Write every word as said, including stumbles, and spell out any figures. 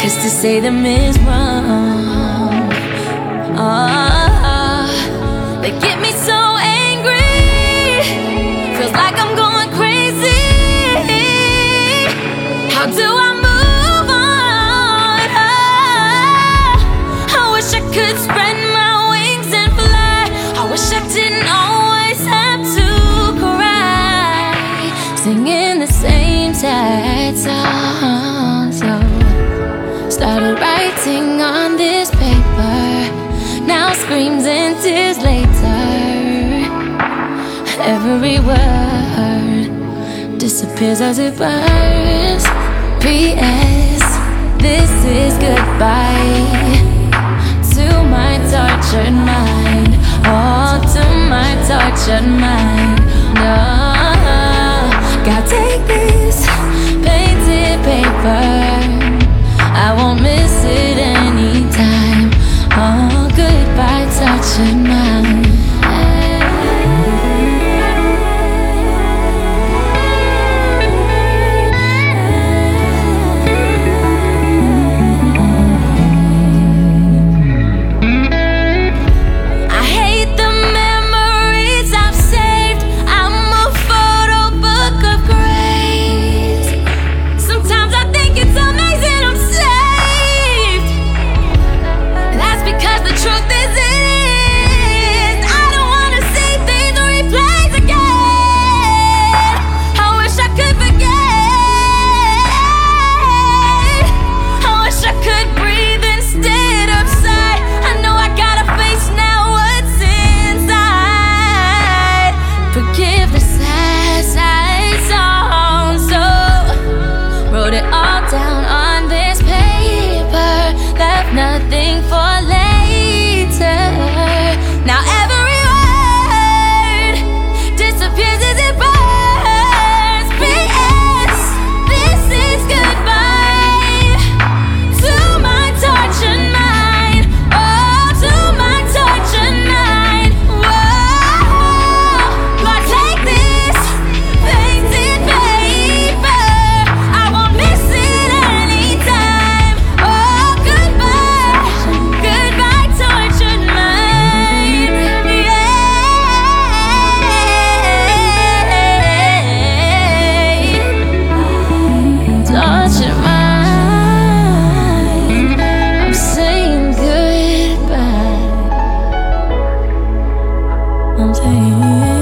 'cause to say them is wrong. Ah, they get me so angry, feels like I'm going crazy. How do I move on? Ah, I wish I could spread my wings and fly. I wish I didn't always have to cry, singing the same sad song. So started writing on this paper, now screams and tears later. Every word disappears as it burns. P S This is goodbye to my tortured mind. Oh, to my tortured mind. No, gotta take this painted paper, I won't miss it anytime. Oh, goodbye, tortured mind. Nothing for later. Now every word disappears as it burns. P S This is goodbye to my tortured mind. Oh, to my tortured mind. Whoa, Lord, take this painted paper, I won't miss it anytime. Oh, goodbye, goodbye, tortured mind. Yeah, tortured mind. I'm saying goodbye. I'm saying